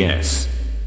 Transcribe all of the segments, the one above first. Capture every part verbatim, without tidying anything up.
S.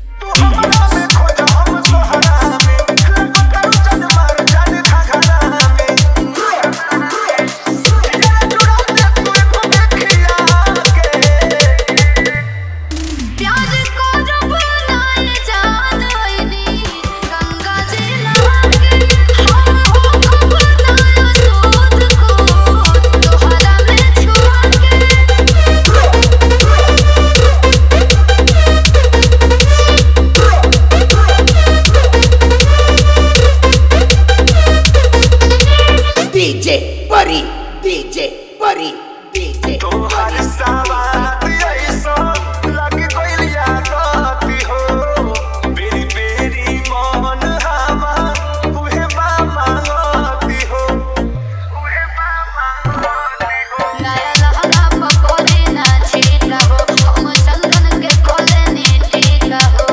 D J Pari, D J Pari, D J तोहर सवात ऐसा लग गइल यादती हो बेरी बेरी मन हमा उहे बाबा गती हो उहे बाबा गती हो नया लहंगा पकोड़े ना छीटा हो हम चंदन के खोले नी टीका हो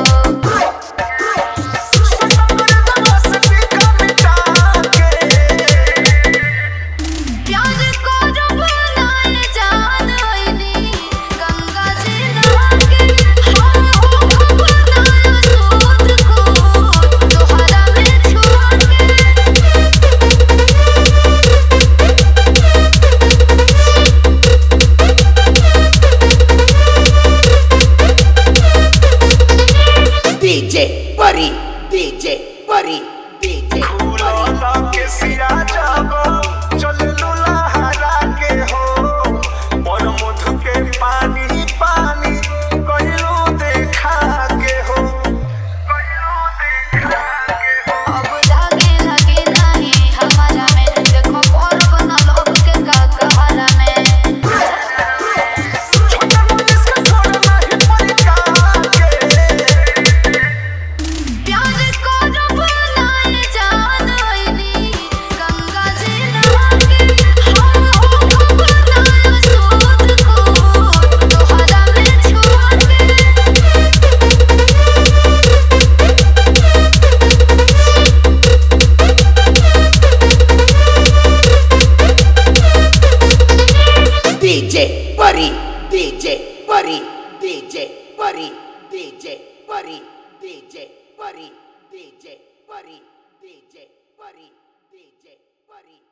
सतंबर दस टीका मिटा के प्यार को जब बनाए जान होइनी गंगा जी नहा के हम हो बनाया सूद को तोहरा में छुआ D J Pari, D J Pari, D J फूलों के सिया जाबो चल लुलहरा के हो पर मधु के पानी पानी कहिलो देखा के हो कहिलो देखा के हो अब जागे लगे नहीं हमारा में देखो और बना लोग के का कहारा में छोटा मुनिस का छोड़ना ही पड़ेगा के प्यार को जब बनाए जान होइनी गंगा जी नहा के हम हो बनाया सूद को तोहरा में छुआ D J Pari, D J Pari, D J Pari, D J Pari, D J Pari, D J Pari, D J Pari, D J Pari.